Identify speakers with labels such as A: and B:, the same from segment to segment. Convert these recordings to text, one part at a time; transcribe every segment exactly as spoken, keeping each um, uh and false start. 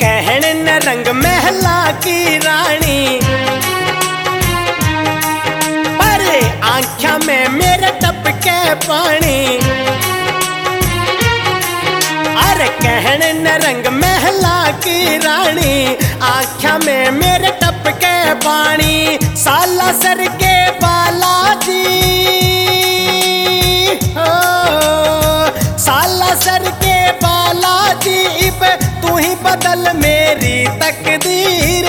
A: कहन न रंग महला की रानी, पर आँखों में मेरे टपके पानी। अरे कहन न रंग महला की रानी, आँखों में मेरे टपके पानी। साला सर के बालाजी हो, साला सर के बालाजी, इब तू ही बदल मेरी तकदीर।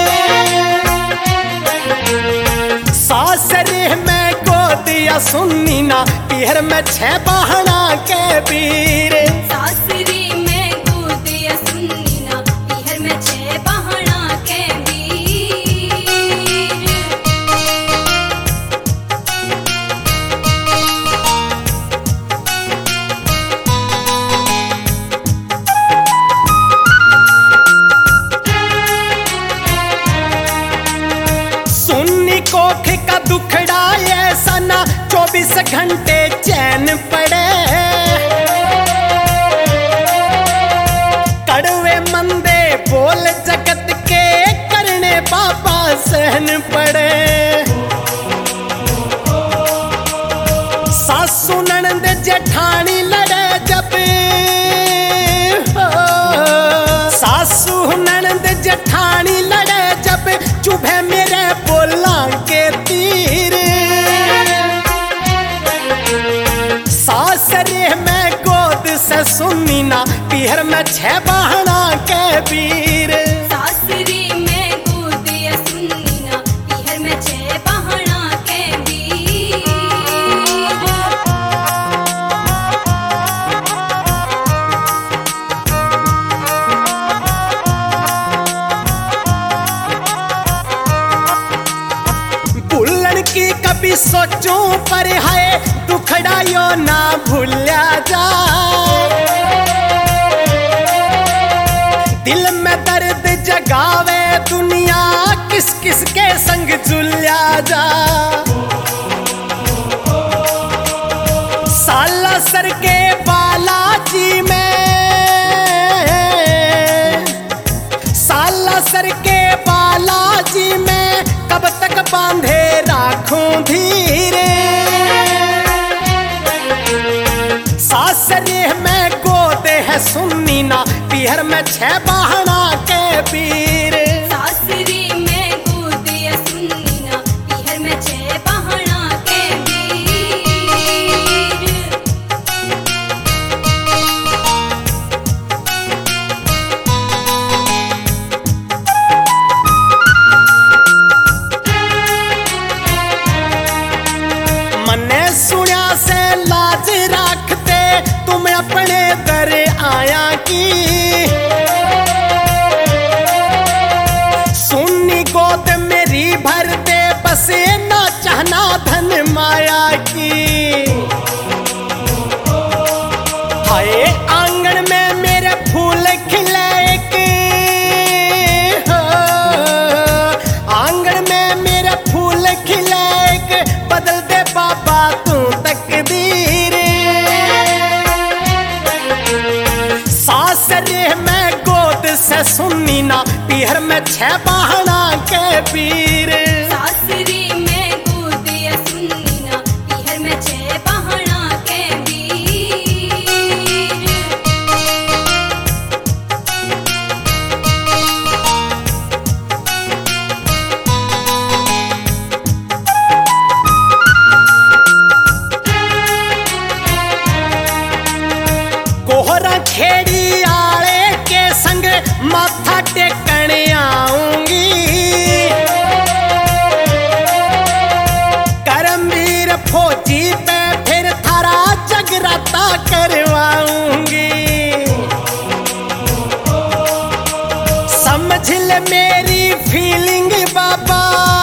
A: सासरे में गोदिया सुननी ना, पीहर में छह बहना के वीर।
B: सासरी में गोदिया सुननी ना, पीहर में छह बहना के वीर।
A: सुन्नी कोख का दुखड़ा ऐसा ना, चौबीस घंटे चैन पड़े। कड़वे मंदे बोल जगत के, करने बाबा सहन पड़े। सासू ननद जेठानी लड़े जब, सासू ननद जेठानी लड़े जब, चुभे मेरे बोला के तीर। सासरे में गोद से सुनी ना, पीहर में छह बहना के वीर।
B: सासरी में गोदिया सुननी ना, पीहर में छह बहना के वीर।
A: भूलन की कभी सोचूं पर है, दुखड़ा यो ना भूल्या जा। दिल में दर्द जगावे दुनिया, किस किस के संग जुलिया जा। साला सर के बालाजी में, साला सर के बालाजी में, कब तक बांधे राखूं धीरे। सासरे में गोदे है सुननी ना, पीहर में छह बहना के वीर।
B: सासरी में गोदिया सुननी ना, पीहर में छह बहना के वीर।
A: मने सुनिया से लाज रखते, तुम अपने दर आया की। सुन्नी गोद मेरी भर दे, बसे ना चाहना धन माया की। हाय आंगन में मेरे फूल खिले के, हो, आंगन में मेरे फूल खिले के, बदल दे बाबा तू तकदीर। सासरे में गोद से सुननी ना, पीहर में छह बहना के वीर।
B: सासरी में गोदिया सुननी ना, पीहर में छह बहना के वीर।
A: कोहरा खेड़ी आले के संग माथा टेकन आऊंगी। करमवीर फौजी पे फिर थारा जगराता करवाऊंगी। समझ ले मेरी फीलिंग बाबा,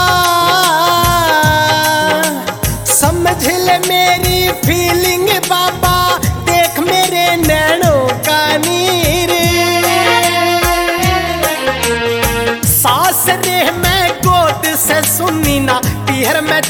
A: समझ ले मेरी फीलिंग बाबा, देख मेरे नैनों का नीर। सासरे में गोद से सुनी ना, पीहर में